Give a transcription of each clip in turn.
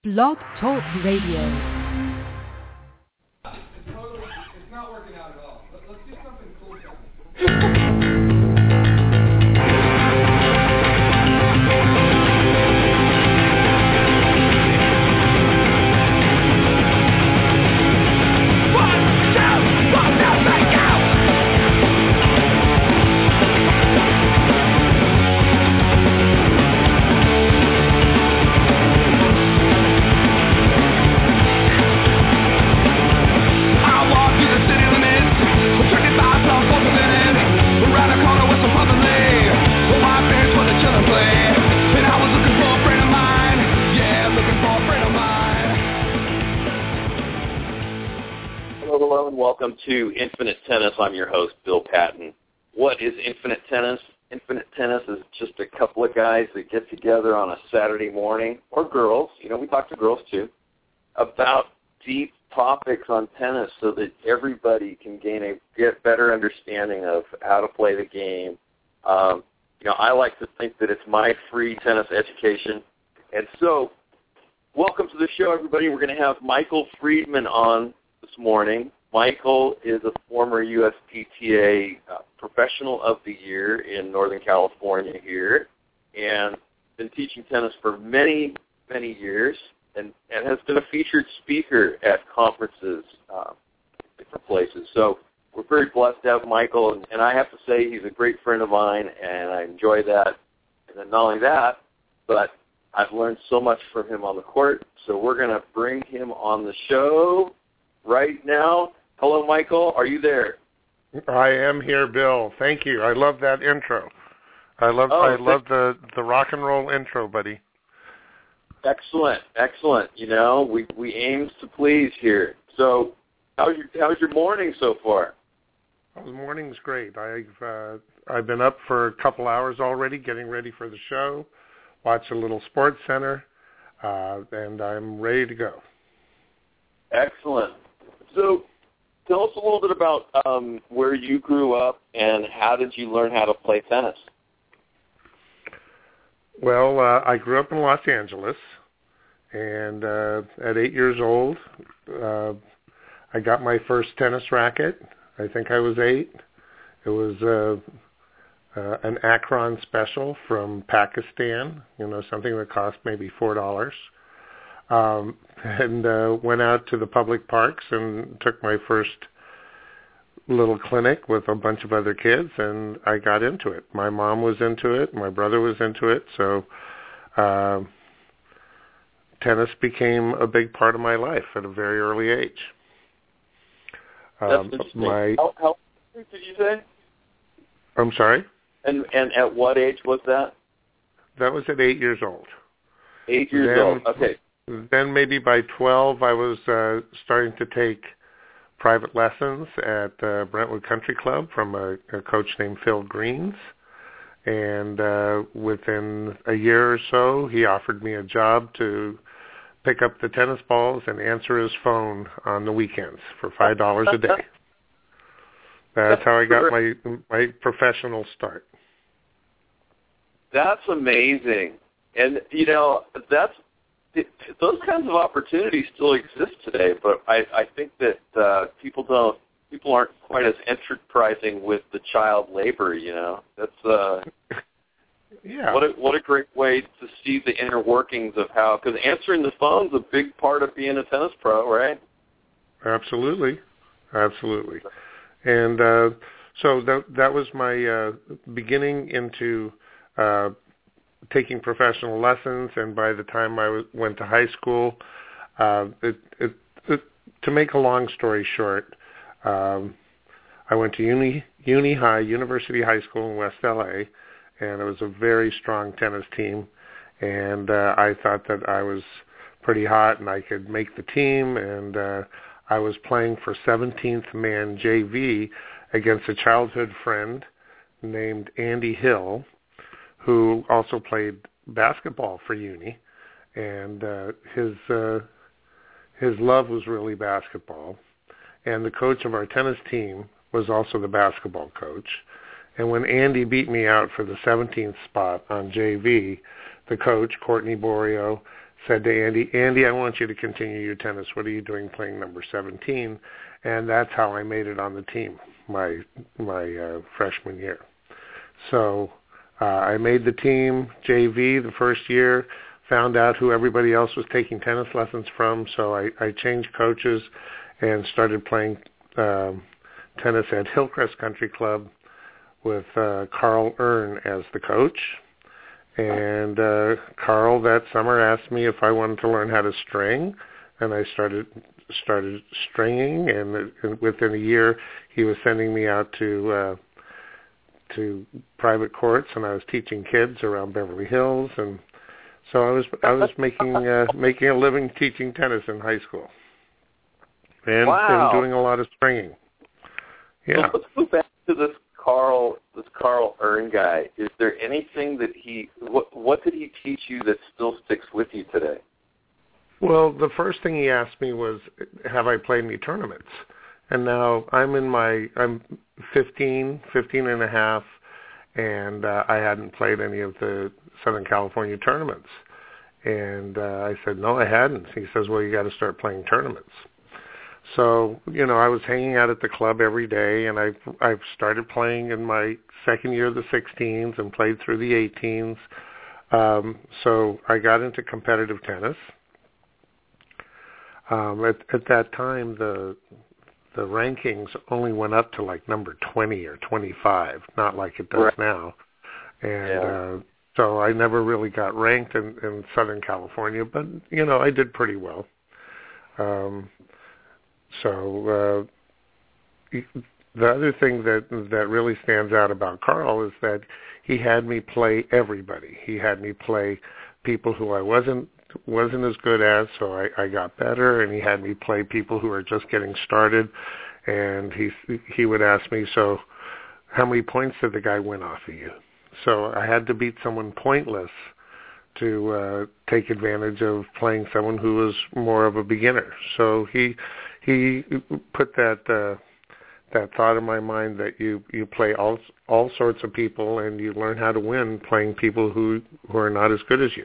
Blog Talk Radio. It's not working out at all. Let's do something cool, guys. Hello and welcome to Infinite Tennis. I'm your host, Bill Patton. What is Infinite Tennis? Infinite Tennis is just a couple of guys that get together on a Saturday morning, or girls, we talk to girls too, about deep topics on tennis so that everybody can get better understanding of how to play the game. I like to think that it's my free tennis education. And so, welcome to the show, everybody. We're going to have Michael Friedman on this morning. Michael is a former USPTA Professional of the Year in Northern California here, and been teaching tennis for many, many years, and has been a featured speaker at conferences, different places. So we're very blessed to have Michael, and I have to say he's a great friend of mine, and I enjoy that. And then not only that, but I've learned so much from him on the court, so we're going to bring him on the show right now. Hello, Michael. Are you there? I am here, Bill. Thank you. I love that intro. I love the rock and roll intro, buddy. Excellent. We aim to please here. So, how's your morning so far? Well, the morning's great. I've been up for a couple hours already, getting ready for the show. Watch a little Sports Center, and I'm ready to go. Excellent. So, tell us a little bit about where you grew up and how did you learn how to play tennis? Well, I grew up in Los Angeles, and at 8 years old, I got my first tennis racket. I think I was 8. It was an Akron special from Pakistan, something that cost maybe $4. And went out to the public parks and took my first little clinic with a bunch of other kids, and I got into it. My mom was into it. My brother was into it. So tennis became a big part of my life at a very early age. That's interesting. How old did you say? I'm sorry? And at what age was that? That was at 8 years old. 8 years old, okay. Then maybe by 12, I was starting to take private lessons at Brentwood Country Club from a coach named Phil Greens. And within a year or so, he offered me a job to pick up the tennis balls and answer his phone on the weekends for $5 a day. That's how I got my professional start. That's amazing. And, those kinds of opportunities still exist today, but I think that people aren't quite as enterprising with the child labor. That's yeah. What a great way to see the inner workings of how, because answering the phone's a big part of being a tennis pro, right? Absolutely. And so that was my beginning into taking professional lessons, and by the time I went to high school, to make a long story short, I went to University High School in West LA, and it was a very strong tennis team, and I thought that I was pretty hot and I could make the team, and I was playing for 17th man JV against a childhood friend named Andy Hill, who also played basketball for Uni, and his love was really basketball. And the coach of our tennis team was also the basketball coach. And when Andy beat me out for the 17th spot on JV, the coach, Courtney Borio, said to Andy, I want you to continue your tennis. What are you doing playing number 17? And that's how I made it on the team my freshman year. So I made the team JV the first year, found out who everybody else was taking tennis lessons from, so I changed coaches and started playing tennis at Hillcrest Country Club with Carl Earn as the coach. And Carl that summer asked me if I wanted to learn how to string, and I started stringing, and within a year he was sending me out to private courts, and I was teaching kids around Beverly Hills, and so I was making a living teaching tennis in high school, and doing a lot of stringing. Yeah. So let's go back to this Carl Earn guy. Is there anything that what did he teach you that still sticks with you today? Well, the first thing he asked me was, have I played any tournaments? And now I'm 15 and a half, and I hadn't played any of the Southern California tournaments. And I said, no, I hadn't. He says, well, you got to start playing tournaments. So, I was hanging out at the club every day, and I've started playing in my second year of the 16s and played through the 18s. So I got into competitive tennis. At that time, the rankings only went up to like number 20 or 25, not like it does now. And so I never really got ranked in Southern California, but, I did pretty well. So the other thing that really stands out about Carl is that he had me play everybody. He had me play people who I wasn't as good as, so I got better, and he had me play people who were just getting started, and he would ask me, so how many points did the guy win off of you? So I had to beat someone pointless to take advantage of playing someone who was more of a beginner. So he put that thought in my mind that you play all sorts of people, and you learn how to win playing people who are not as good as you.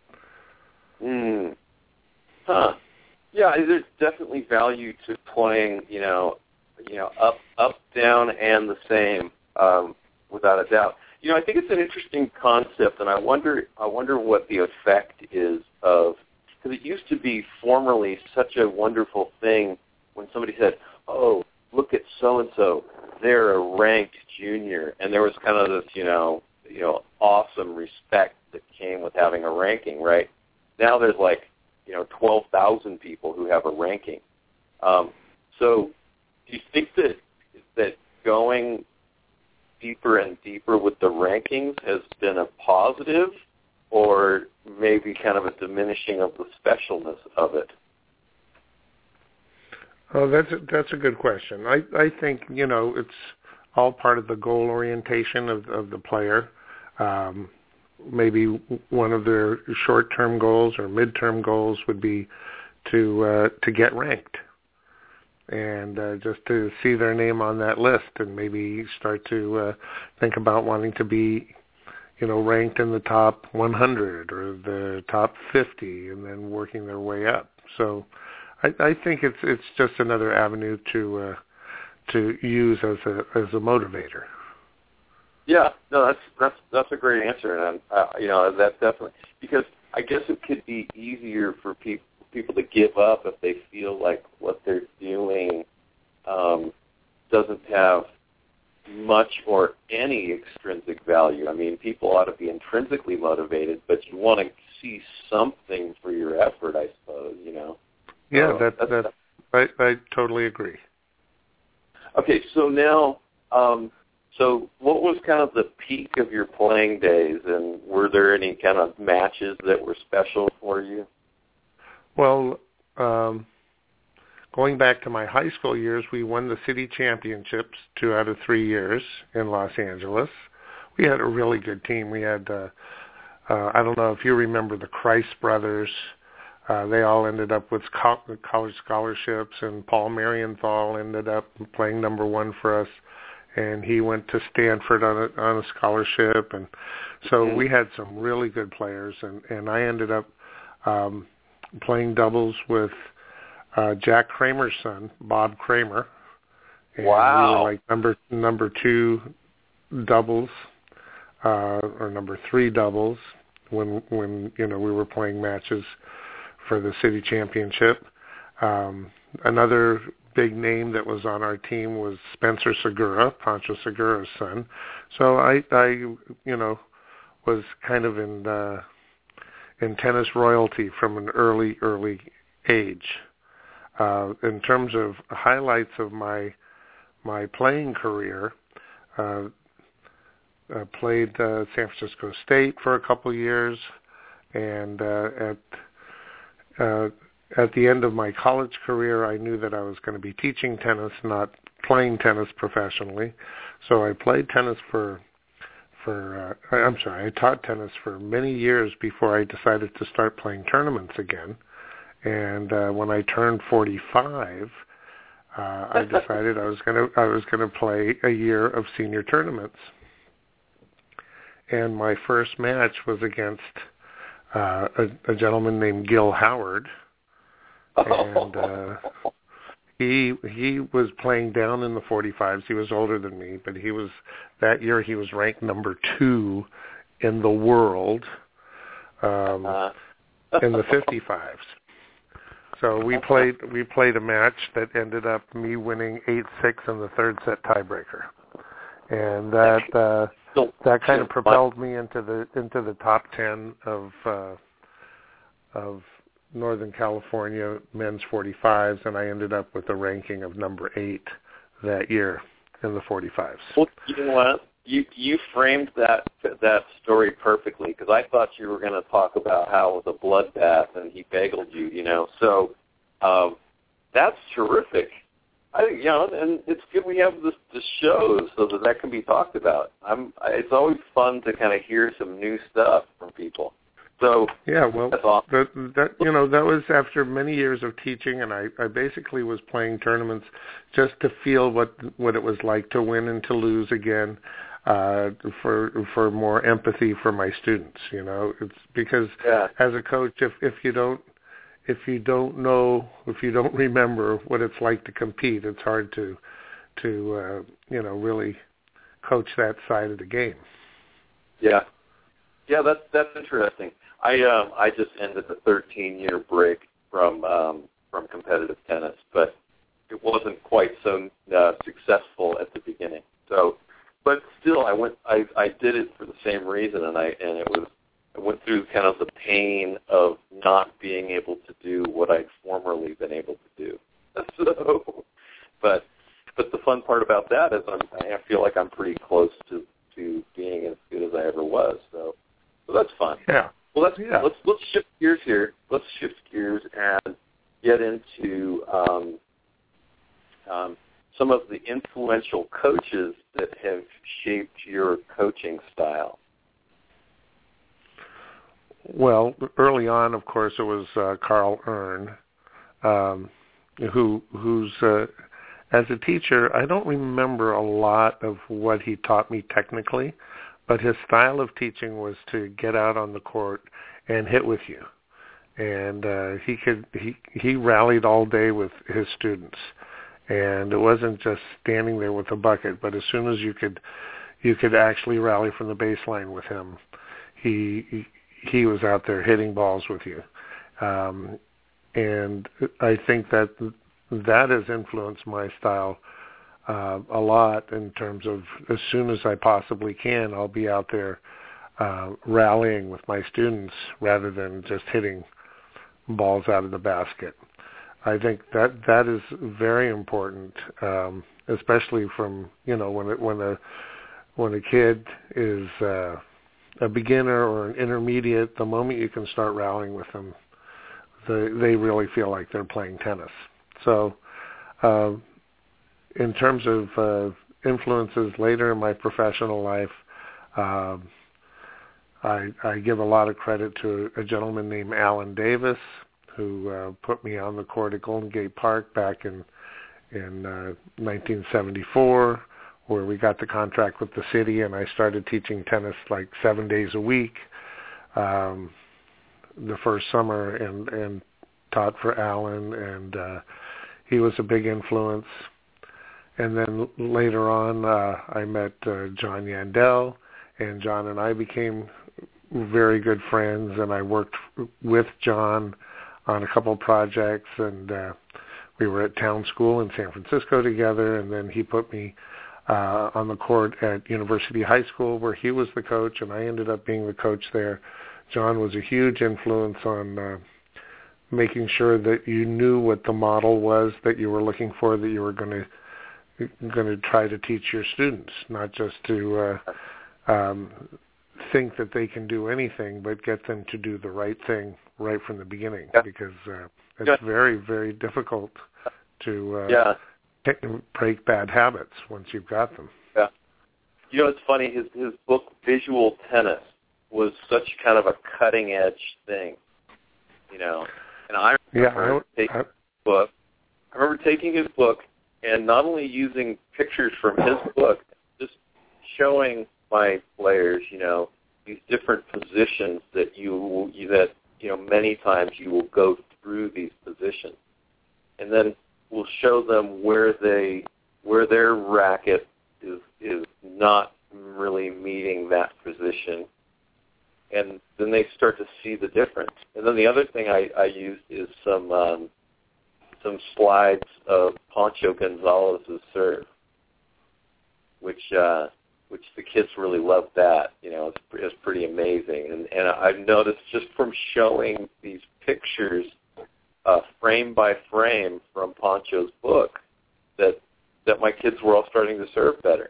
Huh. Yeah, there's definitely value to playing, up, down, and the same, without a doubt. I think it's an interesting concept, and I wonder what the effect is of, because it used to be formerly such a wonderful thing when somebody said, oh, look at so-and-so, they're a ranked junior, and there was kind of this, awesome respect that came with having a ranking, right? Now there's 12,000 people who have a ranking. So do you think that going deeper and deeper with the rankings has been a positive, or maybe kind of a diminishing of the specialness of it? Oh, that's a good question. I think it's all part of the goal orientation of the player. Maybe one of their short-term goals or mid-term goals would be to get ranked, and just to see their name on that list, and maybe start to think about wanting to be, ranked in the top 100 or the top 50, and then working their way up. So I think it's just another avenue to use as a motivator. Yeah, no, that's a great answer, and that's definitely, because I guess it could be easier for people to give up if they feel like what they're doing doesn't have much or any extrinsic value. I mean, people ought to be intrinsically motivated, but you want to see something for your effort, I suppose. Yeah, I totally agree. Okay, so now. So what was kind of the peak of your playing days, and were there any kind of matches that were special for you? Well, going back to my high school years, we won the city championships 2 out of 3 years in Los Angeles. We had a really good team. We had, I don't know if you remember the Christ brothers. They all ended up with college scholarships, and Paul Marienthal ended up playing number 1 for us. And he went to Stanford on a scholarship, and so we had some really good players. And I ended up playing doubles with Jack Kramer's son, Bob Kramer. And wow. we were like number 2 doubles or number 3 doubles when we were playing matches for the city championship. Another big name that was on our team was Spencer Segura, Pancho Segura's son. So I was kind of in tennis royalty from an early age. In terms of highlights of my playing career, I played San Francisco State for a couple years, and at the end of my college career, I knew that I was going to be teaching tennis, not playing tennis professionally. So I played tennis I taught tennis for many years before I decided to start playing tournaments again. And when I turned 45, I decided I was going to play a year of senior tournaments. And my first match was against a gentleman named Gil Howard, and he was playing down in the 45s. He was older than me, but that year he was ranked number 2 in the world in the 55s. So we played a match that ended up me winning 8-6 in the third set tiebreaker, and that kind of propelled me into the top 10 of Northern California men's 45s, and I ended up with a ranking of number 8 that year in the 45s. Well, you know what? You framed that story perfectly, because I thought you were going to talk about how it was a bloodbath and he bageled you, So that's terrific. And it's good we have this show so that can be talked about. It's always fun to kind of hear some new stuff from people. So yeah, well, that's awesome. that was after many years of teaching, and I basically was playing tournaments just to feel what it was like to win and to lose again, for more empathy for my students. It's because as a coach, if you don't remember what it's like to compete, it's hard to really coach that side of the game. Yeah, that's interesting. I just ended a 13-year break from competitive tennis, but it wasn't quite so successful at the beginning. So, but still, I did it for the same reason, and I went through kind of the pain of not being able to do what I'd formerly been able to do. So, but the fun part about that is I feel like I'm pretty close to being as good as I ever was. So that's fun. Yeah. Well, let's shift gears here. Let's shift gears and get into some of the influential coaches that have shaped your coaching style. Well, early on, of course, it was Carl Earn, who's as a teacher, I don't remember a lot of what he taught me technically, but his style of teaching was to get out on the court and hit with you. And he rallied all day with his students. And it wasn't just standing there with a bucket, but as soon as you could actually rally from the baseline with him, he was out there hitting balls with you. And I think that has influenced my style a lot in terms of as soon as I possibly can, I'll be out there rallying with my students rather than just hitting balls out of the basket. I think that is very important, especially from when a kid is a beginner or an intermediate. The moment you can start rallying with them, they really feel like they're playing tennis. So, in terms of influences later in my professional life, I give a lot of credit to a gentleman named Alan Davis, who put me on the court at Golden Gate Park back in 1974, where we got the contract with the city, and I started teaching tennis like 7 days a week. the first summer and taught for Alan, and he was a big influence. And then later on, I met John Yandell, and John and I became very good friends, and I worked with John on a couple projects, and we were at Town School in San Francisco together, and then he put me on the court at University High School where he was the coach, and I ended up being the coach there. John was a huge influence on making sure that you knew what the model was that you were looking for, that you were going to try to teach your students, not just to think that they can do anything, but get them to do the right thing right from the beginning, because it's very, very difficult to break bad habits once you've got them. Yeah. You know, it's funny, his book, Visual Tennis, was such kind of a cutting-edge thing, you know. And I remember taking his book and not only using pictures from his book, just showing my players, you know, these different positions that many times you will go through these positions, and then we'll show them where their racket is not really meeting that position, and then they start to see the difference. And then the other thing I used is some slides of Pancho Gonzalez's serve, which the kids really loved that. You know, it's pretty amazing. And I've noticed just from showing these pictures frame by frame from Pancho's book that my kids were all starting to serve better.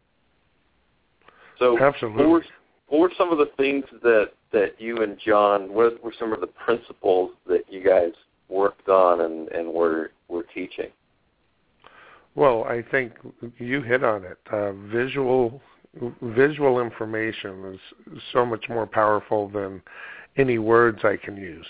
So absolutely. What were some of the things that you and John, what were some of the principles that you guys worked on and were teaching? Well, I think you hit on it. Visual information is so much more powerful than any words I can use.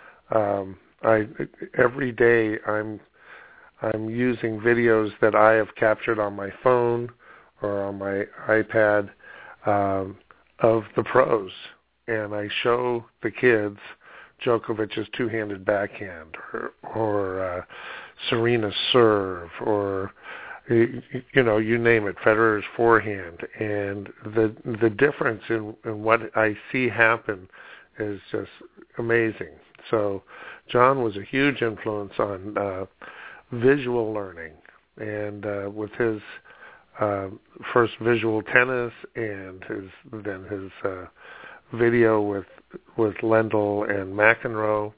Every day I'm using videos that I have captured on my phone or on my iPad of the pros, and I show the kids Djokovic's two-handed backhand or Serena's serve, or you name it, Federer's forehand, and the difference in what I see happen is just amazing. So John was a huge influence on visual learning, and with his first Visual Tennis and his video with Lendl and McEnroe,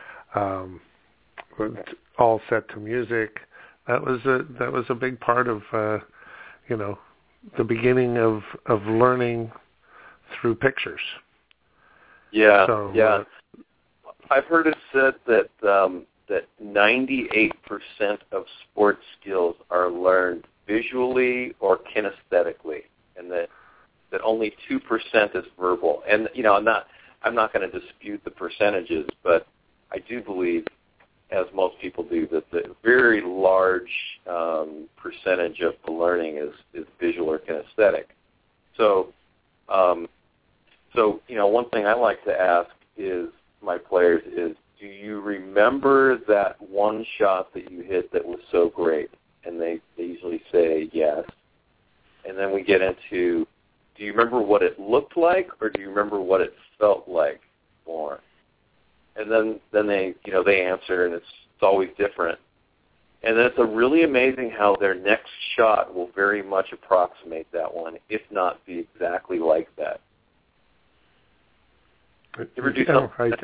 all set to music. That was a big part of the beginning of learning through pictures. Yeah, so, yeah. I've heard it said that 98% of sports skills are learned visually or kinesthetically, and that only 2% is verbal. And I'm not going to dispute the percentages, but I do believe, as most people do, that the very large percentage of the learning is visual or kinesthetic. So one thing I like to ask is my players is, do you remember that one shot that you hit that was so great? And they usually say yes. And then we get into, do you remember what it looked like, or do you remember what it felt like more? And then they answer, and it's always different. And then it's really amazing how their next shot will very much approximate that one, if not be exactly like that. You ever do something?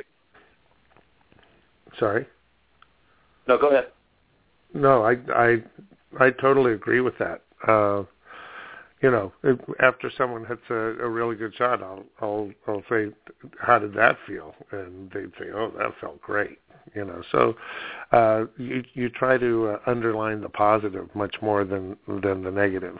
Sorry? No, go ahead. No, I totally agree with that. After someone hits a really good shot, I'll say, how did that feel? And they'd say, oh, that felt great. So you try to underline the positive much more than the negative.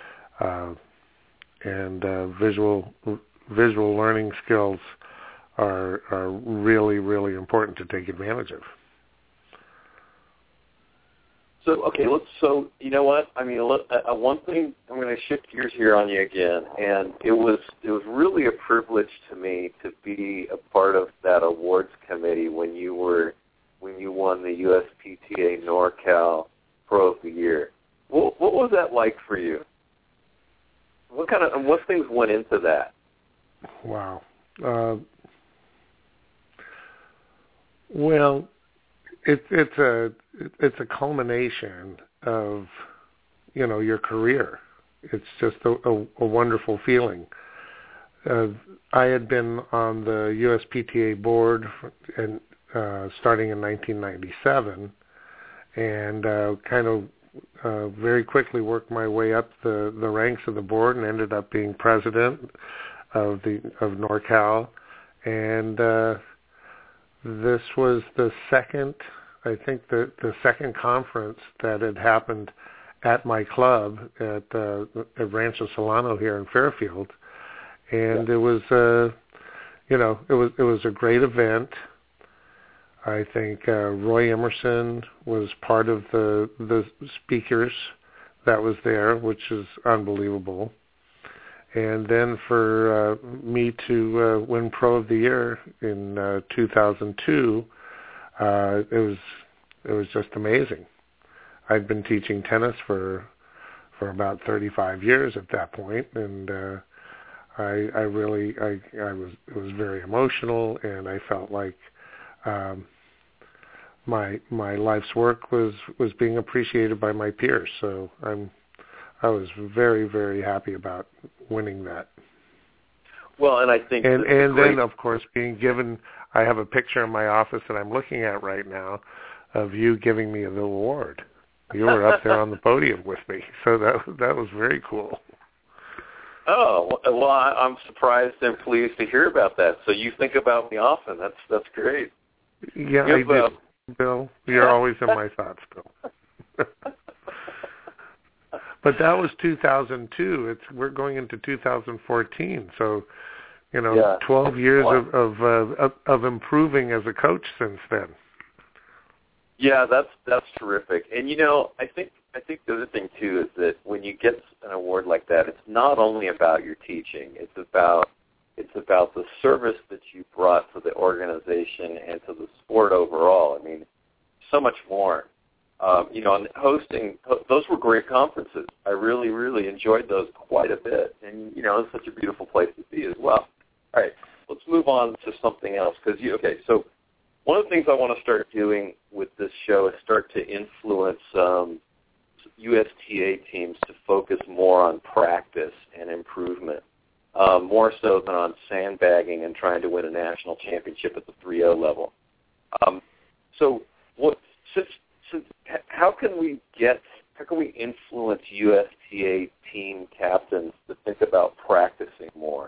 And visual learning skills are really, really important to take advantage of. So you know what? I mean, one thing, I'm going to shift gears here on you again, and it was really a privilege to me to be a part of that awards committee when you won the USPTA NorCal Pro of the Year. What was that like for you? What things went into that? Wow. Well, it's a culmination of, your career. It's just a wonderful feeling. I had been on the USPTA board and starting in 1997, and very quickly worked my way up the ranks of the board and ended up being president of NorCal, and this was the second conference that had happened at my club at Rancho Solano here in Fairfield, and it was it was a great event. I think Roy Emerson was part of the speakers that was there, which is unbelievable. And then for me to win Pro of the Year in 2002, it was just amazing. I'd been teaching tennis for about 35 years at that point, and it was very emotional, and I felt like my life's work was being appreciated by my peers. So I was very, very happy about winning that. Well, and I think and then of course being given, I have a picture in my office that I'm looking at right now of you giving me the award. You were up there on the podium with me, so that was very cool. Oh, well, I'm surprised and pleased to hear about that. So you think about me often. That's great. Yeah, I do. Bill, you're always in my thoughts, Bill. But that was 2002. We're going into 2014, so 12 years of improving as a coach since then. Yeah, that's terrific. And I think the other thing too is that when you get an award like that, it's not only about your teaching. It's about the service that you brought to the organization and to the sport overall. I mean, so much more. And hosting, those were great conferences. I really, really enjoyed those quite a bit. And, it's such a beautiful place to be as well. All right, let's move on to something else. So one of the things I want to start doing with this show is start to influence USTA teams to focus more on practice and improvement, more so than on sandbagging and trying to win a national championship at the 3-0 level. How can we influence USTA team captains to think about practicing more?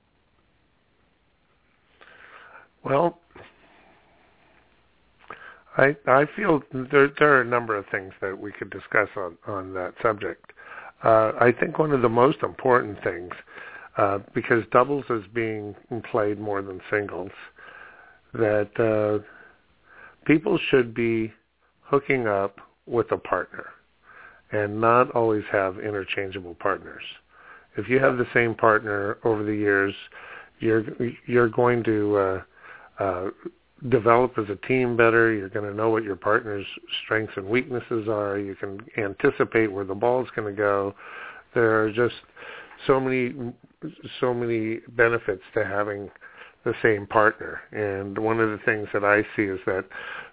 Well, I feel there are a number of things that we could discuss on that subject. I think one of the most important things, because doubles is being played more than singles, that people should be hooking up with a partner and not always have interchangeable partners. If you have the same partner over the years, you're going to develop as a team better. You're going to know what your partner's strengths and weaknesses are. You can anticipate where the ball's going to go. There are just so many benefits to having the same partner. And one of the things that I see is that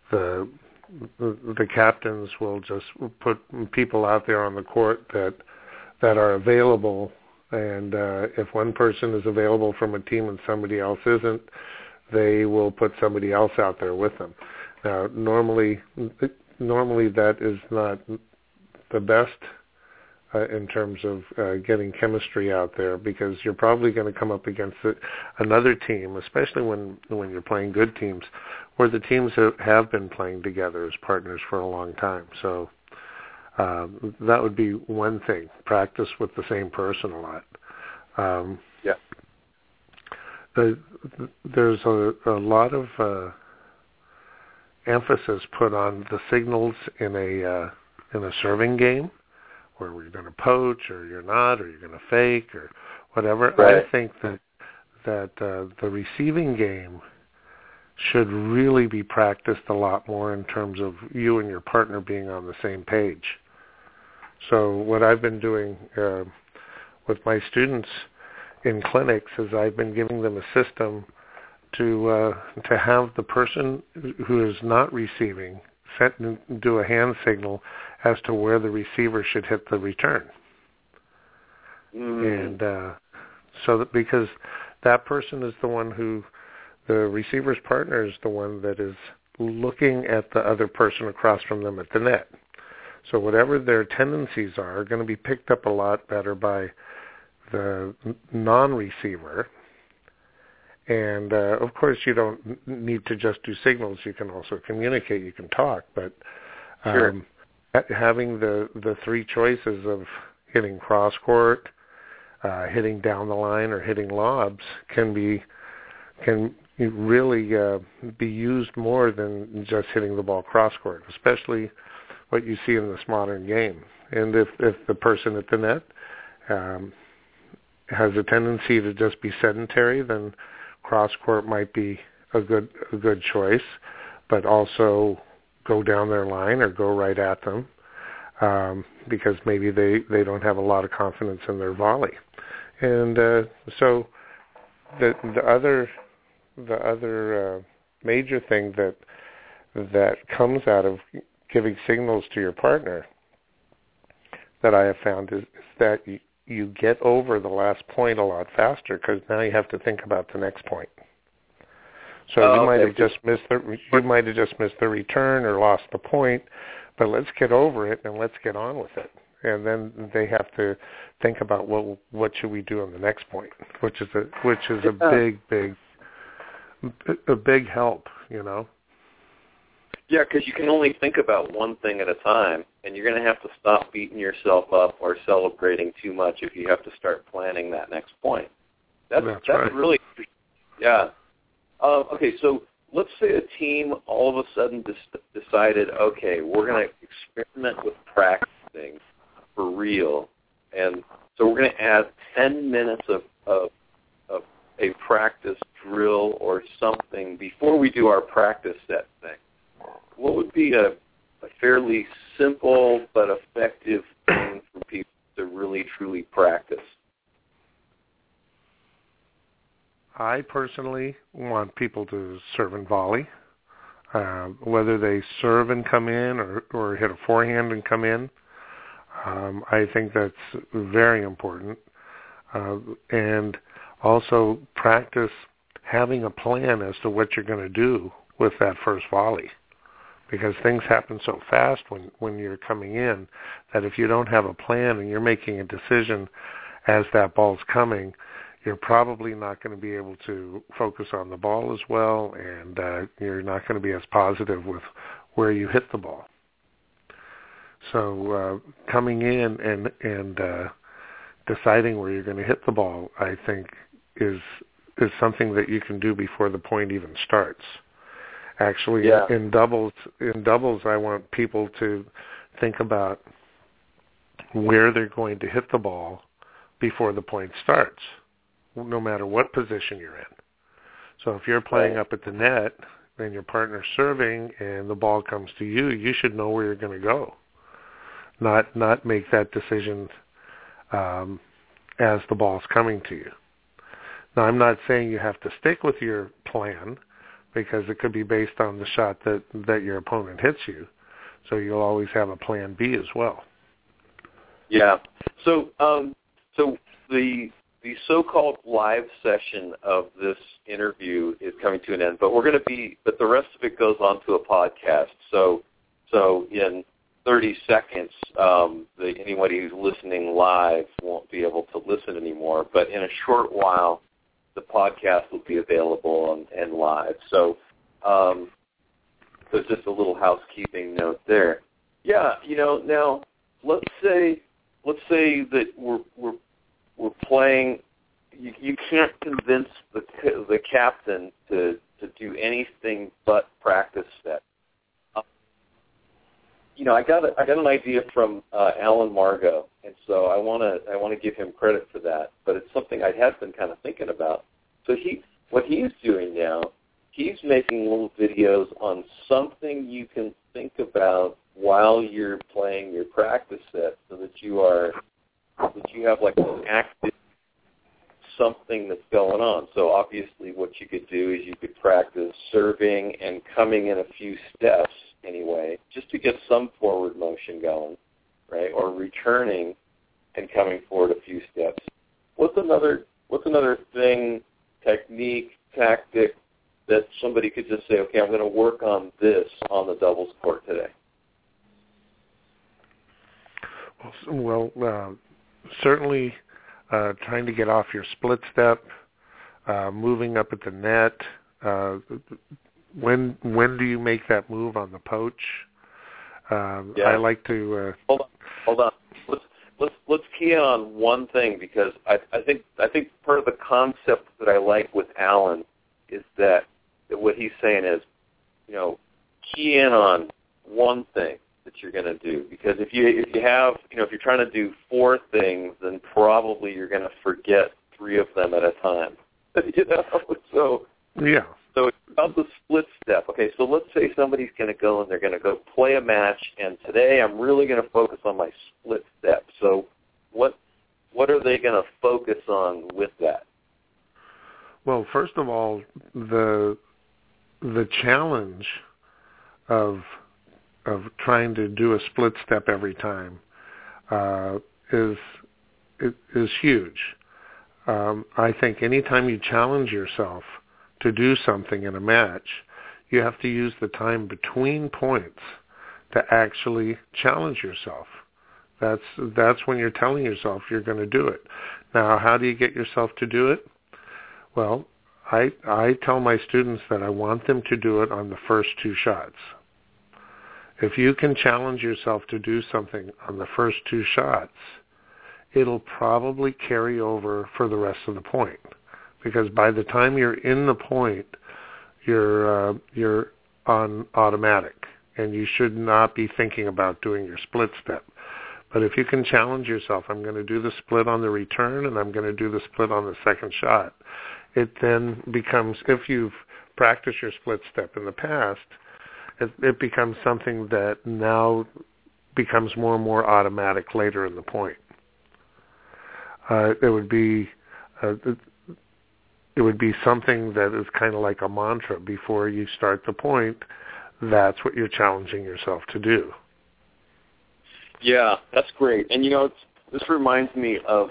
the captains will just put people out there on the court that are available, and if one person is available from a team and somebody else isn't, they will put somebody else out there with them. Now, normally that is not the best in terms of getting chemistry out there, because you're probably going to come up against another team, especially when you're playing good teams, where the teams have been playing together as partners for a long time. So that would be one thing. Practice with the same person a lot. Yeah. There's a lot of emphasis put on the signals in in a serving game where we're going to poach or you're not or you're going to fake or whatever. Right. I think that the receiving game should really be practiced a lot more in terms of you and your partner being on the same page. So what I've been doing with my students in clinics is I've been giving them a system to have the person who is not receiving do a hand signal as to where the receiver should hit the return. And so that because that person is the one who, the receiver's partner is the one that is looking at the other person across from them at the net. So whatever their tendencies are going to be picked up a lot better by the non-receiver. And, of course, you don't need to just do signals. You can also communicate. You can talk. But Sure. Having the three choices of hitting cross-court, hitting down the line, or hitting lobs can really be used more than just hitting the ball cross-court, especially what you see in this modern game. And if the person at the net has a tendency to just be sedentary, then cross-court might be a good choice, but also go down their line or go right at them because maybe they don't have a lot of confidence in their volley. And so the other major thing that comes out of giving signals to your partner that I have found is that you get over the last point a lot faster because now you have to think about the next point. So you might have just missed the return or lost the point, but let's get over it and let's get on with it. And then they have to think about what should we do on the next point, which is a big help, you know. Yeah, because you can only think about one thing at a time, and you're going to have to stop beating yourself up or celebrating too much if you have to start planning that next point. That's right. Really, yeah. Okay, so let's say a team all of a sudden decided, okay, we're going to experiment with practicing for real, and so we're going to add 10 minutes of a practice drill or something before we do our practice set thing. What would be a fairly simple but effective thing for people to really, truly practice? I personally want people to serve and volley, whether they serve and come in or hit a forehand and come in. I think that's very important. And also practice having a plan as to what you're going to do with that first volley. Because things happen so fast when you're coming in that if you don't have a plan and you're making a decision as that ball's coming, you're probably not going to be able to focus on the ball as well, and you're not going to be as positive with where you hit the ball. So coming in and deciding where you're going to hit the ball, I think, is something that you can do before the point even starts. Actually, yeah. in doubles, I want people to think about where they're going to hit the ball before the point starts, no matter what position you're in. So if you're playing up at the net and your partner's serving and the ball comes to you, you should know where you're going to go. Not make that decision as the ball's coming to you. Now, I'm not saying you have to stick with your plan, because it could be based on the shot that your opponent hits you. So you'll always have a plan B as well. Yeah. So the so-called live session of this interview is coming to an end, but but the rest of it goes on to a podcast. So in 30 seconds, anybody who's listening live won't be able to listen anymore, but in a short while, the podcast will be available and live. So just a little housekeeping note there. Yeah, now let's say that we're playing. You can't convince the captain to do anything but practice set. I got an idea from Alan Margot, and so I want to give him credit for that. But it's something I had been kind of thinking about. So what he's doing now, he's making little videos on something you can think about while you're playing your practice set, so that you have like an active something that's going on. So obviously what you could do is you could practice serving and coming in a few steps anyway, just to get some forward motion going, right? Or returning and coming forward a few steps. What's another thing, technique, tactic that somebody could just say, okay, I'm going to work on this on the doubles court today? Well, certainly trying to get off your split step, moving up at the net. When do you make that move on the poach? I like to hold on. Let's key in on one thing, because I think part of the concept that I like with Alan is that what he's saying is, key in on one thing that you're going to do, because if you're trying to do 4 things, then probably you're going to forget 3 of them at a time. So yeah. So it's about the split step. Okay, so let's say somebody's going to go and they're going to go play a match, and today I'm really going to focus on my split step. So what are they going to focus on with that? Well, first of all, the challenge of trying to do a split step every time is huge. I think anytime you challenge yourself to do something in a match, you have to use the time between points to actually challenge yourself. That's when you're telling yourself you're going to do it. Now, how do you get yourself to do it? Well, I tell my students that I want them to do it on the first 2 shots. If you can challenge yourself to do something on the first 2 shots, it'll probably carry over for the rest of the point. Because by the time you're in the point, you're on automatic, and you should not be thinking about doing your split step. But if you can challenge yourself, I'm going to do the split on the return, and I'm going to do the split on the second shot, it then becomes, if you've practiced your split step in the past, it becomes something that now becomes more and more automatic later in the point. It would be something that is kind of like a mantra before you start the point. That's what you're challenging yourself to do. Yeah, that's great. And this reminds me of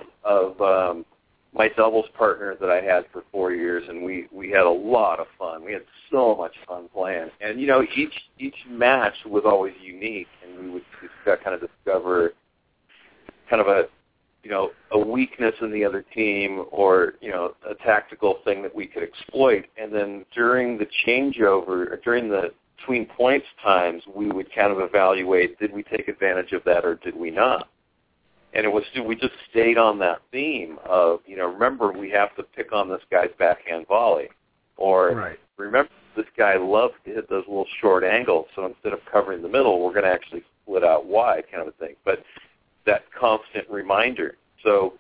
my doubles partner that I had for 4 years, and we had a lot of fun. We had so much fun playing. And each match was always unique, and we would kind of discover kind of a weakness in the other team, or a tactical thing that we could exploit. And then during the changeover, during the between points times, we would kind of evaluate, did we take advantage of that or did we not? And we just stayed on that theme of, remember, we have to pick on this guy's backhand volley, or right. Remember, this guy loves to hit those little short angles, so instead of covering the middle, we're going to actually split out wide, kind of a thing. But that constant reminder. So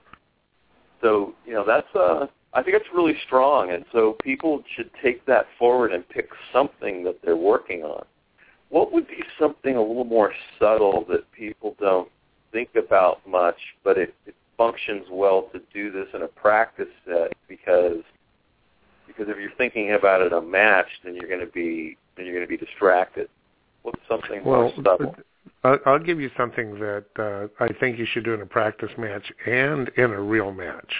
that's I think it's really strong, and so people should take that forward and pick something that they're working on. What would be something a little more subtle that people don't think about much, but it functions well to do this in a practice set, because if you're thinking about it in a match, then you're going to be distracted. What's something more subtle? I'll give you something that I think you should do in a practice match and in a real match.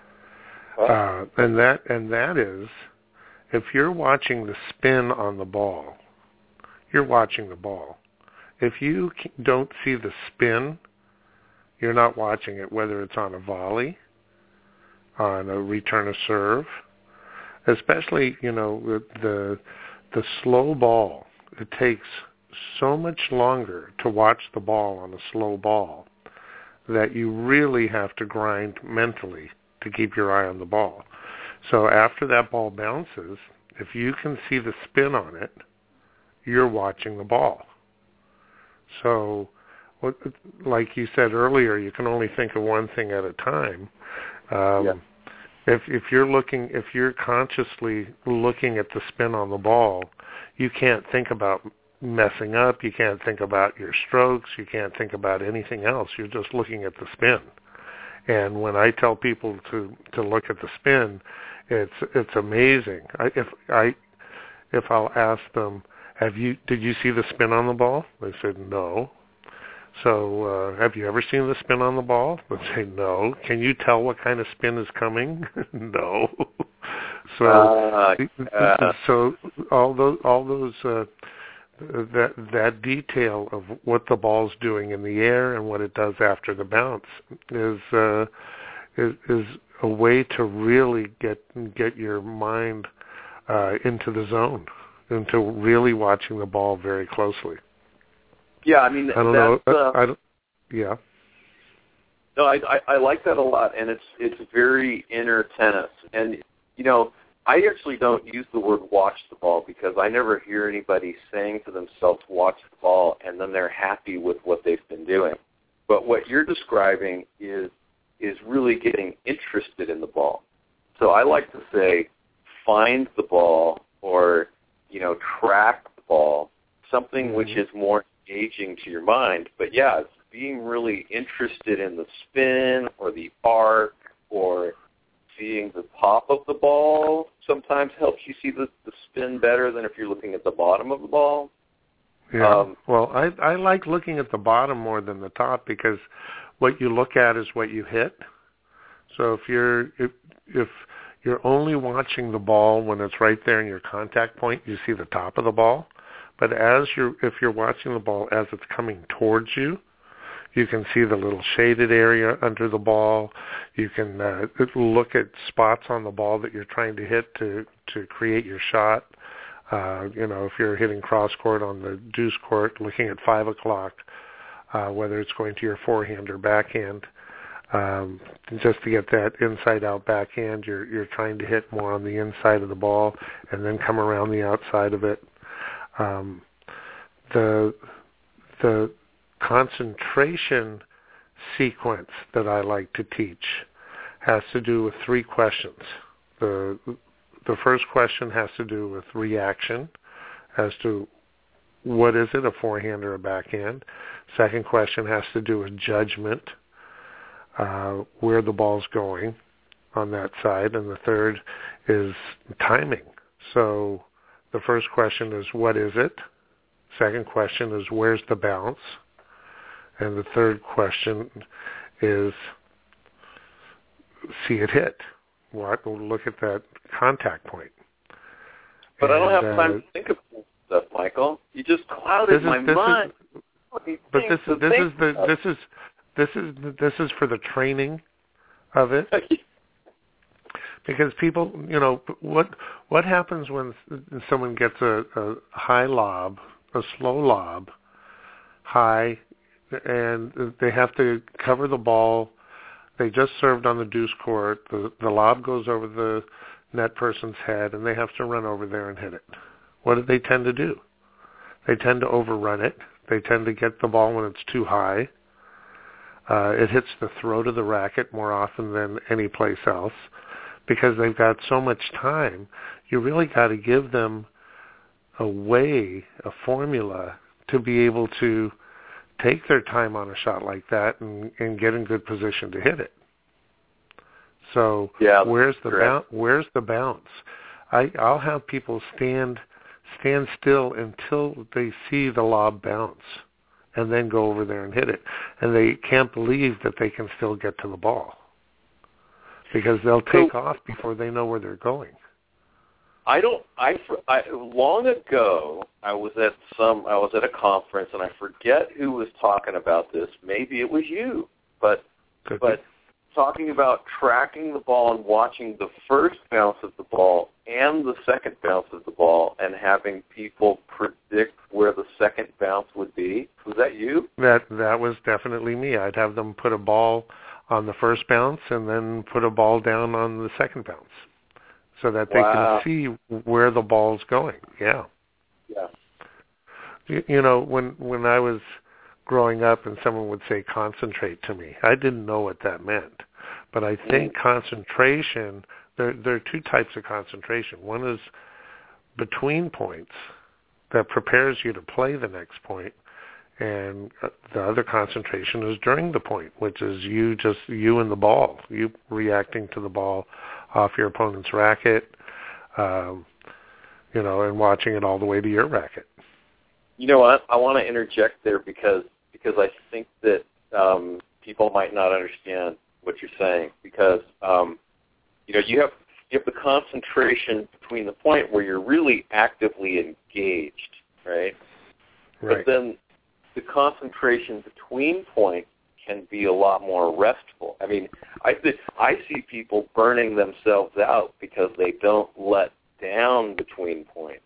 And that is, if you're watching the spin on the ball, you're watching the ball. If you don't see the spin, you're not watching it, whether it's on a volley, on a return of serve, especially, the slow ball. It takes so much longer to watch the ball on a slow ball that you really have to grind mentally to keep your eye on the ball. So after that ball bounces, if you can see the spin on it, you're watching the ball. So, like you said earlier, you can only think of one thing at a time. If you're consciously looking at the spin on the ball, you can't think about messing up. You can't think about your strokes. You can't think about anything else. You're just looking at the spin. And when I tell people to look at the spin, it's amazing. If I'll ask them, did you see the spin on the ball? They said no. So have you ever seen the spin on the ball? They say no. Can you tell what kind of spin is coming? No. So all those that detail of what the ball's doing in the air and what it does after the bounce is a way to really get your mind into the zone, into really watching the ball very closely. Yeah, I mean, I don't know. Yeah. No, I like that a lot, and it's very inner tennis. And I actually don't use the word watch the ball because I never hear anybody saying to themselves, watch the ball, and then they're happy with what they've been doing. But what you're describing is really getting interested in the ball. So I like to say, find the ball or, track the ball, something which is more engaging to your mind. But yeah, it's being really interested in the spin or the arc or seeing the top of the ball sometimes helps you see the spin better than if you're looking at the bottom of the ball. Yeah. Well, I like looking at the bottom more than the top because what you look at is what you hit. So if you're only watching the ball when it's right there in your contact point, you see the top of the ball. But if you're watching the ball as it's coming towards you, you can see the little shaded area under the ball. You can look at spots on the ball that you're trying to hit to create your shot. If you're hitting cross court on the deuce court, looking at 5 o'clock, whether it's going to your forehand or backhand, just to get that inside-out backhand, you're trying to hit more on the inside of the ball and then come around the outside of it. The concentration sequence that I like to teach has to do with 3 questions. The first question has to do with reaction as to what is it, a forehand or a backhand. Second question has to do with judgment, where the ball's going on that side. And the third is timing. So the first question is, what is it? Second question is, where's the bounce? And the third question is, see it hit. Look at that contact point. But I don't have time to think of stuff, Michael. You just clouded my mind. But this is for the training of it. Because people, what happens when someone gets a high lob, a slow lob, high, and they have to cover the ball. They just served on the deuce court. The lob goes over the net person's head, and they have to run over there and hit it. What do they tend to do? They tend to overrun it. They tend to get the ball when it's too high. It hits the throat of the racket more often than any place else because they've got so much time. You really got to give them a formula to be able to take their time on a shot like that and get in good position to hit it. So where's the bounce? I'll have people stand still until they see the lob bounce and then go over there and hit it. And they can't believe that they can still get to the ball because they'll take off before they know where they're going. Long ago, I was at a conference, and I forget who was talking about this. Maybe it was you, but talking about tracking the ball and watching the first bounce of the ball and the second bounce of the ball, and having people predict where the second bounce would be. Was that you? That was definitely me. I'd have them put a ball on the first bounce and then put a ball down on the second bounce, so that they can see where the ball's going. Yeah. Yeah. When I was growing up and someone would say concentrate to me, I didn't know what that meant. But I think concentration, there are two types of concentration. One is between points that prepares you to play the next point, and the other concentration is during the point, which is you and the ball, you reacting to the ball off your opponent's racket, and watching it all the way to your racket. You know what? I want to interject there because I think that people might not understand what you're saying, because you have the concentration between the point where you're really actively engaged, right? But then the concentration between points can be a lot more restful. I mean, I see people burning themselves out because they don't let down between points.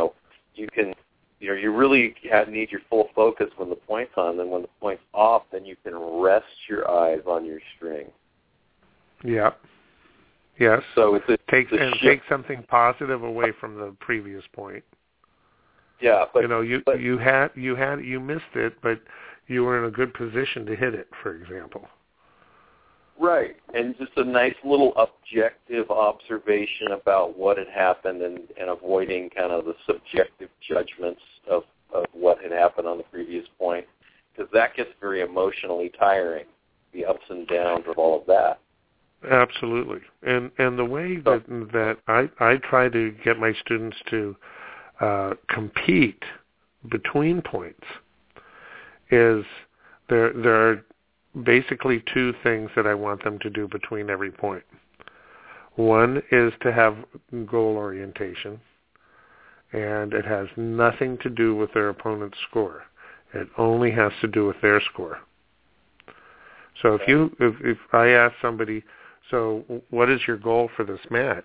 You really need your full focus when the point's on. Then when the point's off, then you can rest your eyes on your string. Yeah. Yes. So take something positive away from the previous point. Yeah, but you missed it, but you were in a good position to hit it, for example. Right, and just a nice little objective observation about what had happened and avoiding kind of the subjective judgments of what had happened on the previous point, because that gets very emotionally tiring, the ups and downs of all of that. Absolutely, and the way that I try to get my students to compete between points is there are basically two things that I want them to do between every point. One is to have goal orientation, and it has nothing to do with their opponent's score. It only has to do with their score. So if I ask somebody, so what is your goal for this match?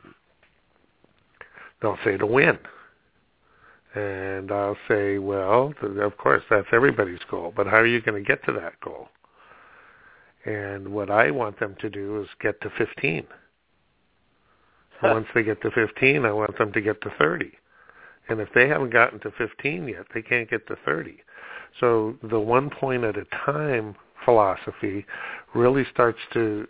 They'll say to win. And I'll say, well, of course, that's everybody's goal, but how are you going to get to that goal? And what I want them to do is get to 15. Once they get to 15, I want them to get to 30. And if they haven't gotten to 15 yet, they can't get to 30. So the 1 point at a time philosophy really starts to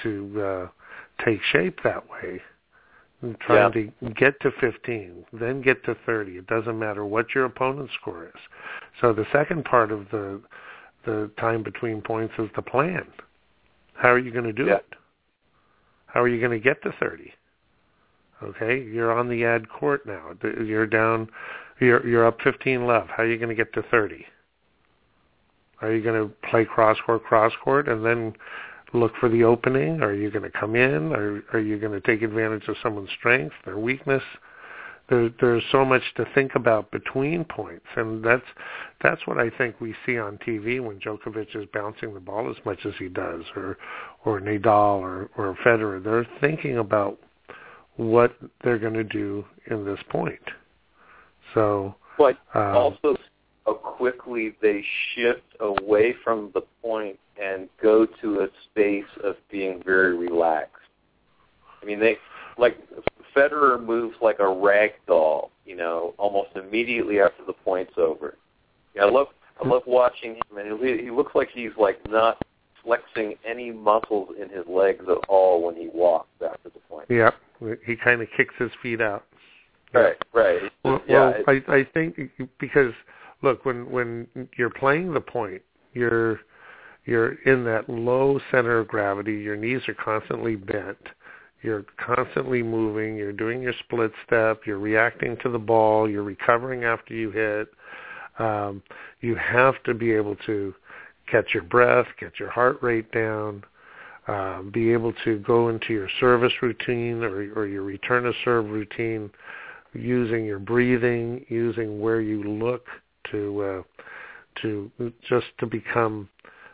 take shape that way. Trying to get to 15, then get to 30. It doesn't matter what your opponent's score is. So the second part of the time between points is the plan. How are you going to do it? How are you going to get to 30? Okay, you're on the ad court now. You're down. You're up 15 love. How are you going to get to 30? Are you going to play cross court, and then look for the opening? Are you going to come in? Or are you going to take advantage of someone's strength, their weakness? There's so much to think about between points, and that's what I think we see on TV when Djokovic is bouncing the ball as much as he does, or Nadal or Federer. They're thinking about what they're going to do in this point. So, but also how quickly they shift away from the point and go to a space of being very relaxed. I mean, Federer moves like a rag doll, almost immediately after the point's over. I love watching him, and he looks like he's not flexing any muscles in his legs at all when he walks after the point. Yeah, he kind of kicks his feet out. Right. I think because look, when you're playing the point, you're in that low center of gravity. Your knees are constantly bent. You're constantly moving. You're doing your split step. You're reacting to the ball. You're recovering after you hit. You have to be able to catch your breath, get your heart rate down, be able to go into your service routine or your return to serve routine, using your breathing, using where you look to just to become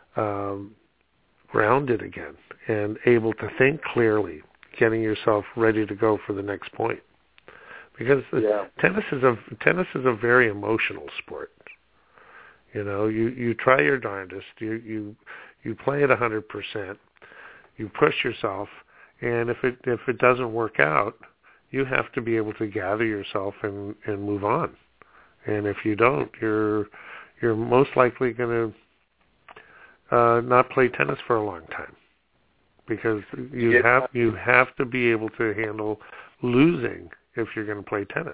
grounded again and able to think clearly, getting yourself ready to go for the next point. Because tennis is a very emotional sport. You try your darndest. You play at 100%. You push yourself, and if it doesn't work out, you have to be able to gather yourself and move on. And if you don't, you're you're most likely going to not play tennis for a long time, because you have to be able to handle losing if you're going to play tennis.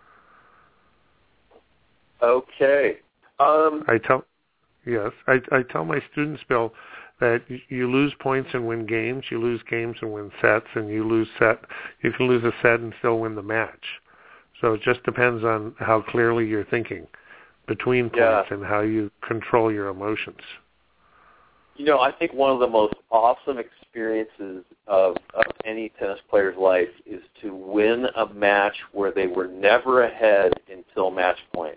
Okay. I tell my students, Bill, that you lose points and win games, you lose games and win sets, and you can lose a set and still win the match. So it just depends on how clearly you're thinking between points and how you control your emotions. I think one of the most awesome experiences of any tennis player's life is to win a match where they were never ahead until match point.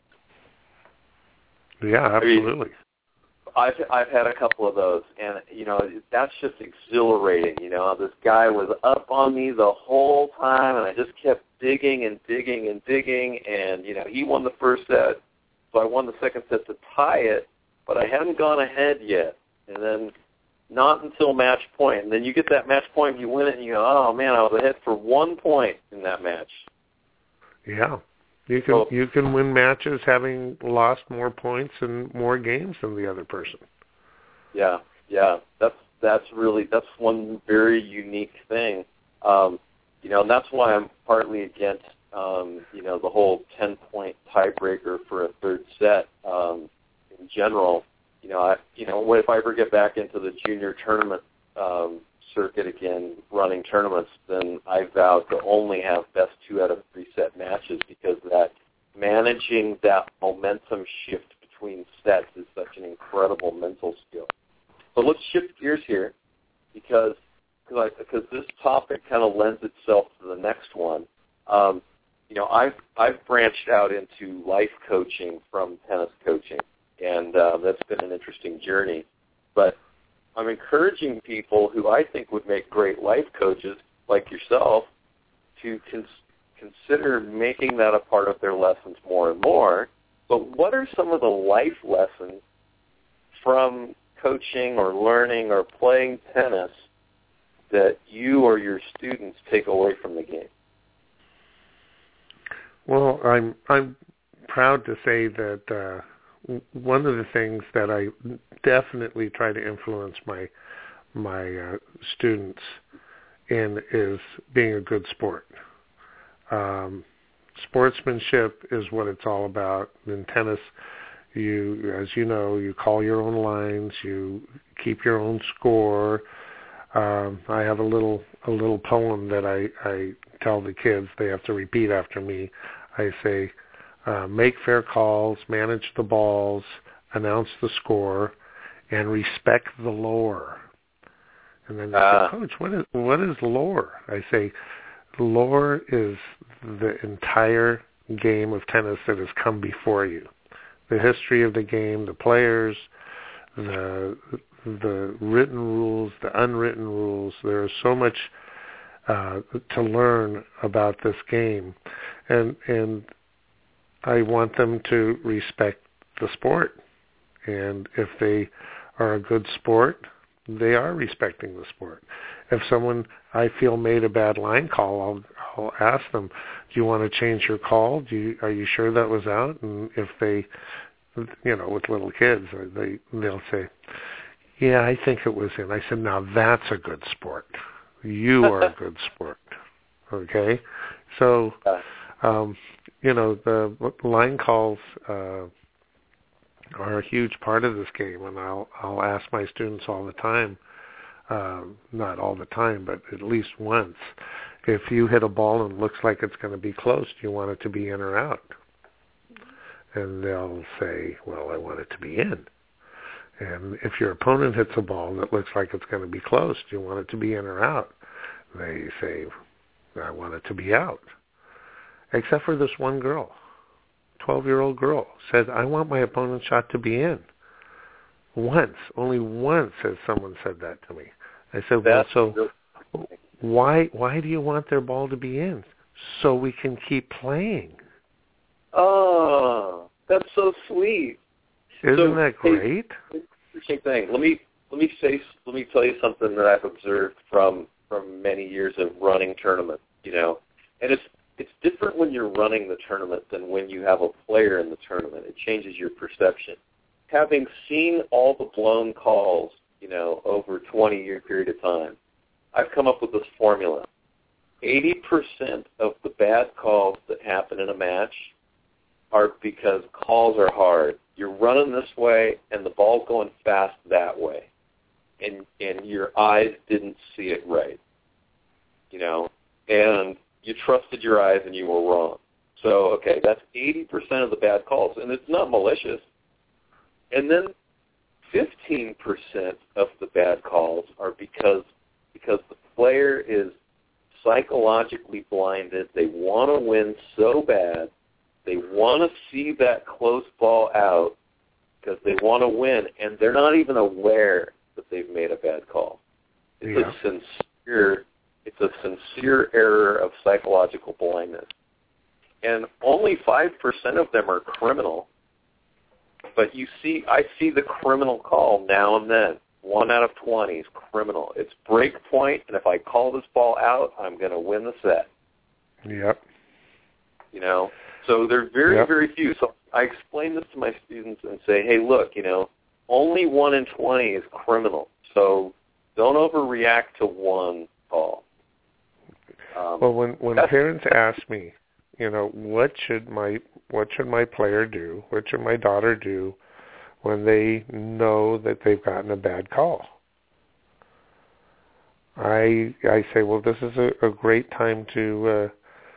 Yeah, absolutely. I've had a couple of those, and that's just exhilarating. This guy was up on me the whole time, and I just kept digging and digging and digging, and he won the first set, so I won the second set to tie it, but I hadn't gone ahead yet, and then not until match point, and then you get that match point, you win it, and you go, oh man, I was ahead for 1 point in that match. Yeah. You can win matches having lost more points and more games than the other person. Yeah. That's one very unique thing. And that's why I'm partly against the whole 10-point tiebreaker for a third set in general. If I ever get back into the junior tournament circuit again, running tournaments, then I vow to only have best 2 out of 3 set matches, because that managing that momentum shift between sets is such an incredible mental skill. So let's shift gears here, because this topic kind of lends itself to the next one. I've branched out into life coaching from tennis coaching, and that's been an interesting journey. But I'm encouraging people who I think would make great life coaches, like yourself, to consider making that a part of their lessons more and more. But what are some of the life lessons from coaching or learning or playing tennis that you or your students take away from the game? Well, I'm proud to say that one of the things that I definitely try to influence my students in is being a good sport. Sportsmanship is what it's all about. In tennis, as you know, you call your own lines, you keep your own score. I have a little poem that I tell the kids. They have to repeat after me. I say, make fair calls, manage the balls, announce the score, and respect the lore. And then they say, Coach, what is lore? I say, lore is the entire game of tennis that has come before you. The history of the game, the players, the written rules, the unwritten rules. There is so much to learn about this game. And I want them to respect the sport. And if they are a good sport, they are respecting the sport. If someone I feel made a bad line call, I'll ask them, do you want to change your call? Are you sure that was out? And if they, with little kids, they'll say, yeah, I think it was in. I said, now that's a good sport. You are a good sport. Okay? So, the line calls are a huge part of this game, and I'll ask my students all the time, not all the time, but at least once, if you hit a ball and it looks like it's going to be close, do you want it to be in or out? And they'll say, well, I want it to be in. And if your opponent hits a ball that looks like it's going to be close, do you want it to be in or out? They say, I want it to be out. Except for this one girl, 12-year-old girl, said, I want my opponent's shot to be in. Once, only once has someone said that to me. I said, well, so why do you want their ball to be in? So we can keep playing. Oh, that's so sweet. Isn't that great? Interesting thing. Let me tell you something that I've observed from many years of running tournaments, and it's different when you're running the tournament than when you have a player in the tournament. It changes your perception. Having seen all the blown calls, over a 20-year period of time, I've come up with this formula. 80% of the bad calls that happen in a match are because calls are hard. You're running this way, and the ball's going fast that way, and your eyes didn't see it right, and you trusted your eyes and you were wrong. So, okay, that's 80% of the bad calls, and it's not malicious. And then 15% of the bad calls are because the player is psychologically blinded. They want to win so bad. They want to see that close ball out because they want to win, and they're not even aware that they've made a bad call. It's a sincere error of psychological blindness. And only 5% of them are criminal. But I see the criminal call now and then. 1 out of 20 is criminal. It's break point, and if I call this ball out, I'm going to win the set. Yep. So there are very, very few. So I explain this to my students and say, hey, look, only 1 in 20 is criminal. So don't overreact to one call. Well, when parents ask me, what should my player do? What should my daughter do when they know that they've gotten a bad call? I say, well, this is a great time to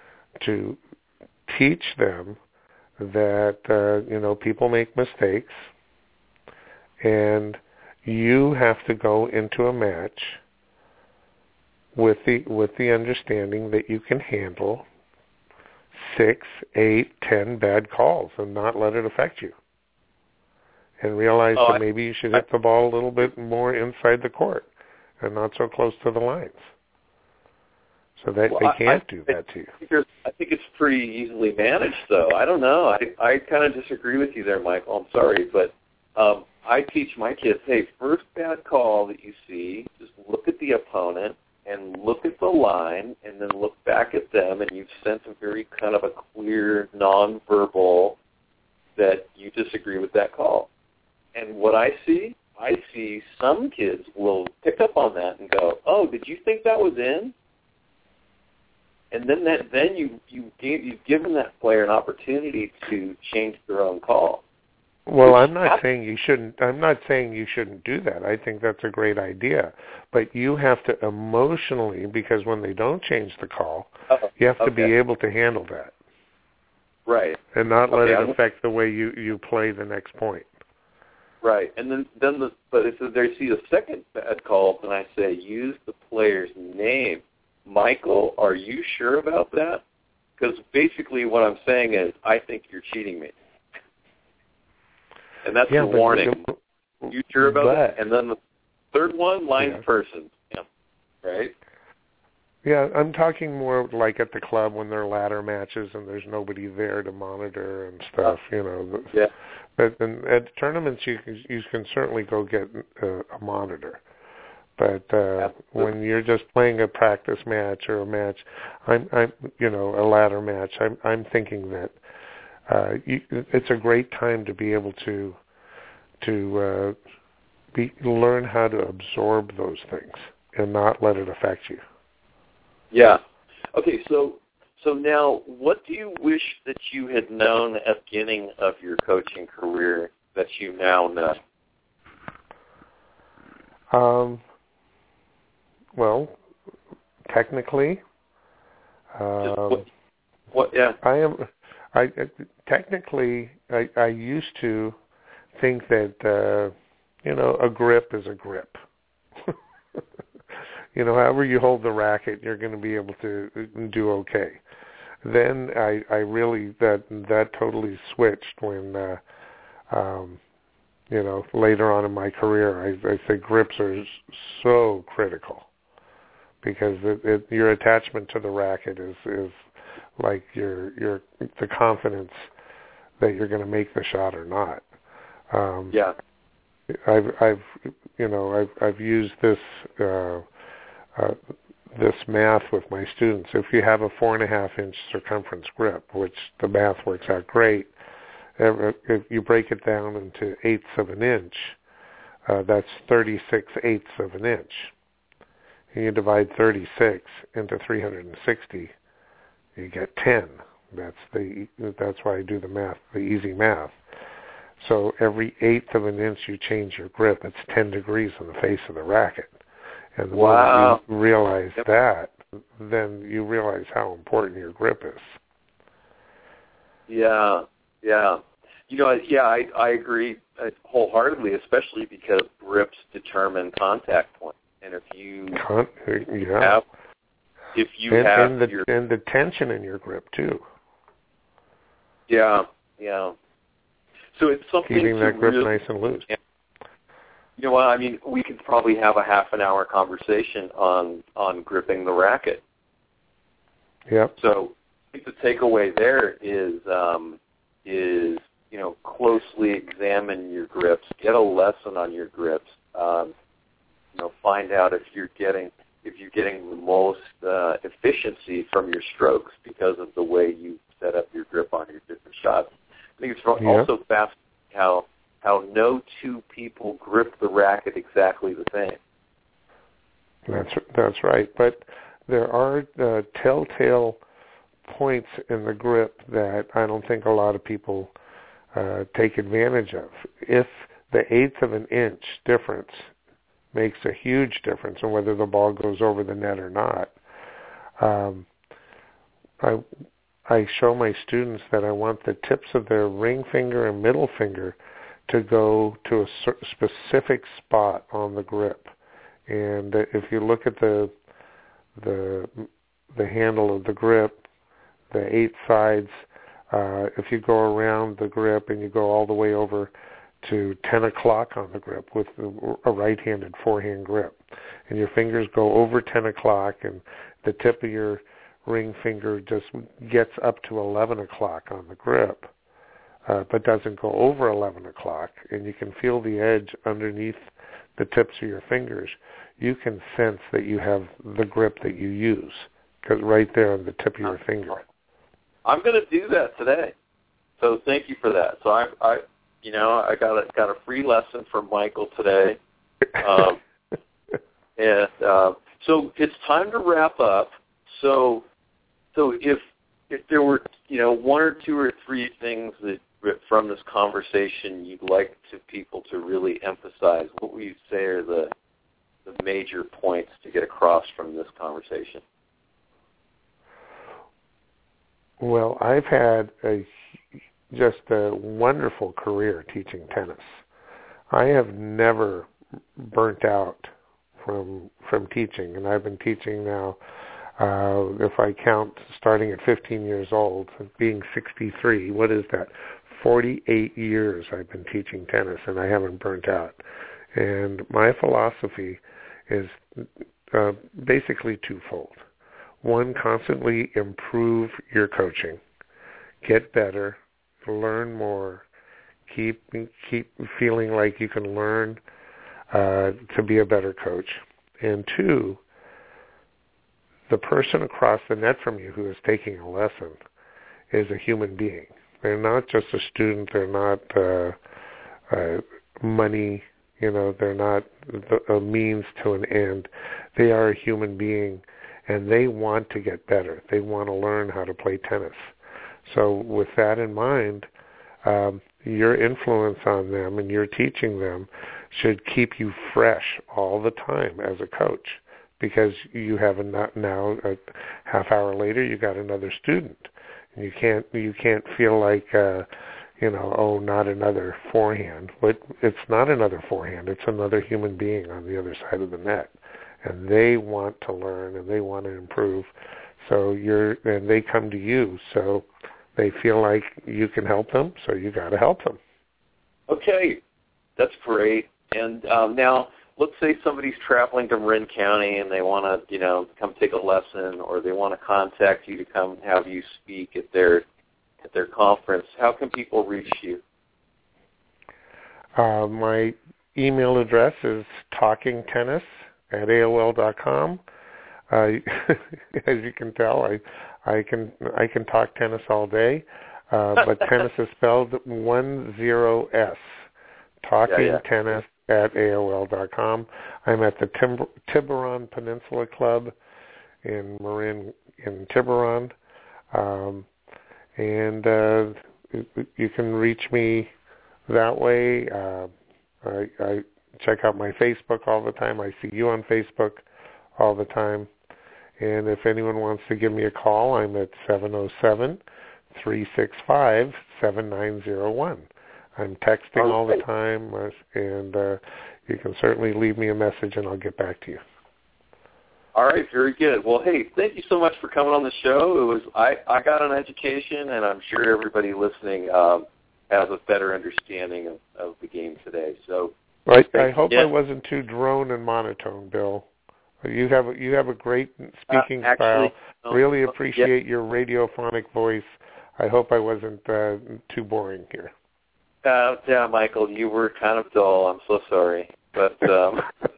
teach them that people make mistakes, and you have to go into a match with the understanding that you can handle 6, 8, 10 bad calls and not let it affect you. And realize that maybe you should hit the ball a little bit more inside the court and not so close to the lines. So that they can't do that to you. I think it's pretty easily managed, though. I don't know. I kind of disagree with you there, Michael. I'm sorry, but I teach my kids, hey, first bad call that you see, just look at the opponent and look at the line, and then look back at them, and you've sent a very kind of a clear, nonverbal that you disagree with that call. And what I see some kids will pick up on that and go, oh, did you think that was in? And then you've given that player an opportunity to change their own call. Well, I'm not saying you shouldn't do that. I think that's a great idea. But you have to emotionally, because when they don't change the call, you have to be able to handle that. Right. And not let it affect the way you play the next point. Right. And but if they see a second bad call, then I say use the player's name. Michael, are you sure about that? Because basically what I'm saying is, I think you're cheating me. And that's the warning. You sure about that? And then the third one, line person. Yeah. Right? Yeah, I'm talking more like at the club when they're ladder matches and there's nobody there to monitor and stuff, Yeah. But at tournaments, you can certainly go get a monitor. But when you're just playing a practice match or a match, I'm a ladder match, I'm thinking that it's a great time to be able to learn how to absorb those things and not let it affect you. Yeah. Okay, so now what do you wish that you had known at the beginning of your coaching career that you now know? Well, technically, Yeah. I used to think that a grip is a grip. However you hold the racket, you're going to be able to do okay. Then I really that totally switched when later on in my career I say grips are so critical because your attachment to the racket is like the confidence that you're going to make the shot or not. I've used this this math with my students. If you have a 4.5-inch circumference grip, which the math works out great, if you break it down into eighths of an inch, that's 36/8 of an inch. And you divide 36 into 360, you get 10. That's why I do the math, the easy math. So every eighth of an inch you change your grip, it's 10 degrees on the face of the racket. And the moment you realize that, then you realize how important your grip is. Yeah. I agree wholeheartly, especially because grips determine contact point. And if you have the tension in your grip too. Yeah. So it's something keeping that grip nice and loose. Yeah. You know what? I mean, we could probably have a half an hour conversation on gripping the racket. Yep. So I think the takeaway there is closely examine your grips, get a lesson on your grips. Find out if you're getting the most efficiency from your strokes because of the way you set up your grip on your different shots. I think it's also fascinating how no two people grip the racket exactly the same. That's right. But there are telltale points in the grip that I don't think a lot of people take advantage of. If the eighth of an inch difference makes a huge difference in whether the ball goes over the net or not, I show my students that I want the tips of their ring finger and middle finger to go to a specific spot on the grip. And if you look at the handle of the grip, the 8 sides, if you go around the grip and you go all the way over to 10 o'clock on the grip with a right-handed forehand grip, and your fingers go over 10 o'clock and the tip of your ring finger just gets up to 11 o'clock on the grip, but doesn't go over 11 o'clock, and you can feel the edge underneath the tips of your fingers, you can sense that you have the grip that you use, because right there on the tip of your finger. I'm going to do that today. So thank you for that. So I got a free lesson from Michael today. So it's time to wrap up. So if there were, 1 or 2 or 3 things that from this conversation you'd like people to really emphasize, what would you say are the major points to get across from this conversation? Well, I've had just a wonderful career teaching tennis. I have never burnt out from teaching, and I've been teaching now, if I count starting at 15 years old, being 63, what is that? 48 years I've been teaching tennis, and I haven't burnt out. And my philosophy is basically twofold. One, constantly improve your coaching, get better, learn more, keep feeling like you can learn to be a better coach. And 2, the person across the net from you who is taking a lesson is a human being. They're not just a student. They're not money. They're not a means to an end. They are a human being, and they want to get better. They want to learn how to play tennis. So with that in mind, your influence on them and your teaching them should keep you fresh all the time as a coach, because you have now a half hour later you got another student. And you can't feel like not another forehand. But it's not another forehand. It's another human being on the other side of the net, and they want to learn and they want to improve. So and they come to you, so they feel like you can help them. So you got to help them. Okay, that's great. And now, let's say somebody's traveling to Marin County and they want to, come take a lesson, or they want to contact you to come have you speak at their conference. How can people reach you? My email address is talkingtennis@AOL.com. As you can tell, I can talk tennis all day, but tennis is spelled 10S. Talking Tennis at AOL.com. I'm at the Tiburon Peninsula Club in Marin in Tiburon, and you can reach me that way. I check out my Facebook all the time. I see you on Facebook all the time. And if anyone wants to give me a call, I'm at 707-365-7901. I'm texting all the time, and you can certainly leave me a message, and I'll get back to you. All right, very good. Well, hey, thank you so much for coming on the show. I got an education, and I'm sure everybody listening has a better understanding of the game today. So I hope I wasn't too drone and monotone, Bill. You have a great speaking style. Really appreciate your radiophonic voice. I hope I wasn't too boring here. Yeah, Michael, you were kind of dull. I'm so sorry, but no,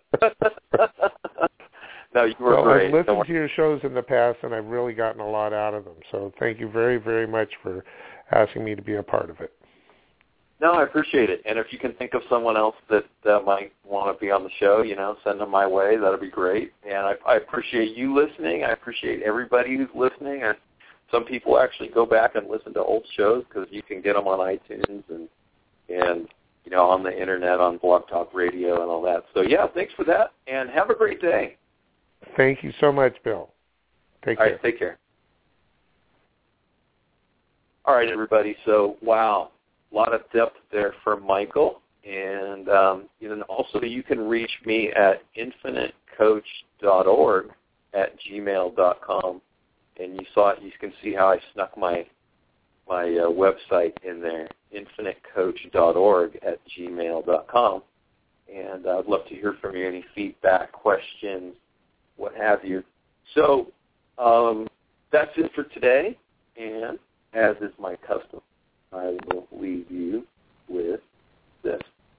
you were great. I've listened to your shows in the past, and I've really gotten a lot out of them. So thank you very, very much for asking me to be a part of it. No, I appreciate it. And if you can think of someone else that might want to be on the show, send them my way. That'll be great. And I appreciate you listening. I appreciate everybody who's listening. And some people actually go back and listen to old shows because you can get them on iTunes and on the Internet, on Blog Talk Radio and all that. So, yeah, thanks for that. And have a great day. Thank you so much, Bill. Take care. All right, take care. All right, everybody. So, wow. A lot of depth there for Michael, and also you can reach me at infinitecoach.org@gmail.com, and you can see how I snuck my website in there, infinitecoach.org@gmail.com, and I'd love to hear from you, any feedback, questions, what have you. So that's it for today, and as is my custom, I will leave you with this.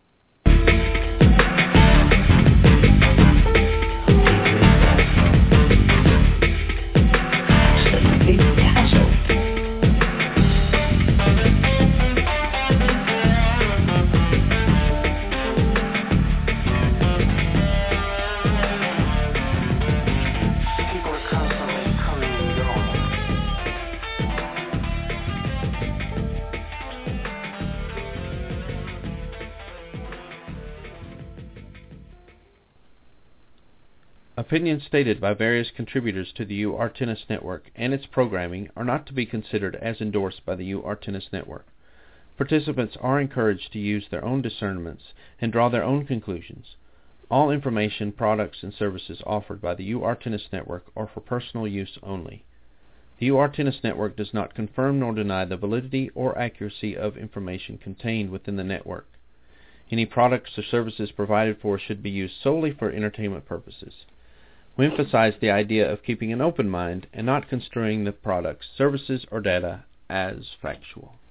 Opinions stated by various contributors to the UR Tennis Network and its programming are not to be considered as endorsed by the UR Tennis Network. Participants are encouraged to use their own discernments and draw their own conclusions. All information, products, and services offered by the UR Tennis Network are for personal use only. The UR Tennis Network does not confirm nor deny the validity or accuracy of information contained within the network. Any products or services provided for should be used solely for entertainment purposes. We emphasize the idea of keeping an open mind and not construing the products, services, or data as factual.